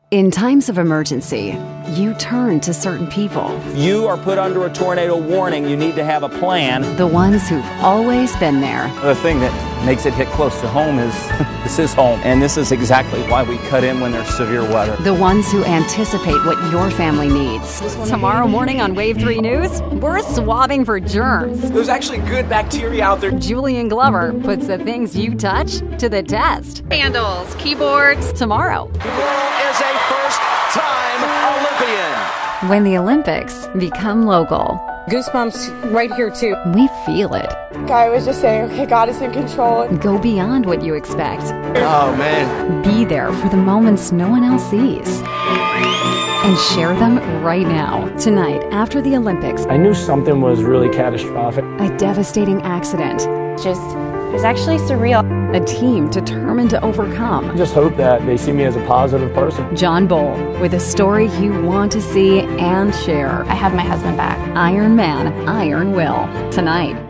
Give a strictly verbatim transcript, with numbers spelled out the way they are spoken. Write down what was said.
In times of emergency, you turn to certain people. If you are put under a tornado warning, you need to have a plan. The ones who've always been there. The thing that makes it hit close to home is this is home. And this is exactly why we cut in when there's severe weather. The ones who anticipate what your family needs. Tomorrow morning on Wave three News, we're swabbing for germs. There's actually good bacteria out there. Julian Glover puts the things you touch to the test. Handles, keyboards. Tomorrow. The girl is a first-time Olympian. When the Olympics become local. Goosebumps right here, too. We feel it. Guy was just saying, okay, God is in control. Go beyond what you expect. Oh, man. Be there for the moments no one else sees. And share them right now. Tonight, after the Olympics. I knew something was really catastrophic. A devastating accident. Just, it was actually surreal. A team determined to overcome. I just hope that they see me as a positive person. John Bowl, with a story you want to see and share. I have my husband back. Iron Man, Iron Will. Tonight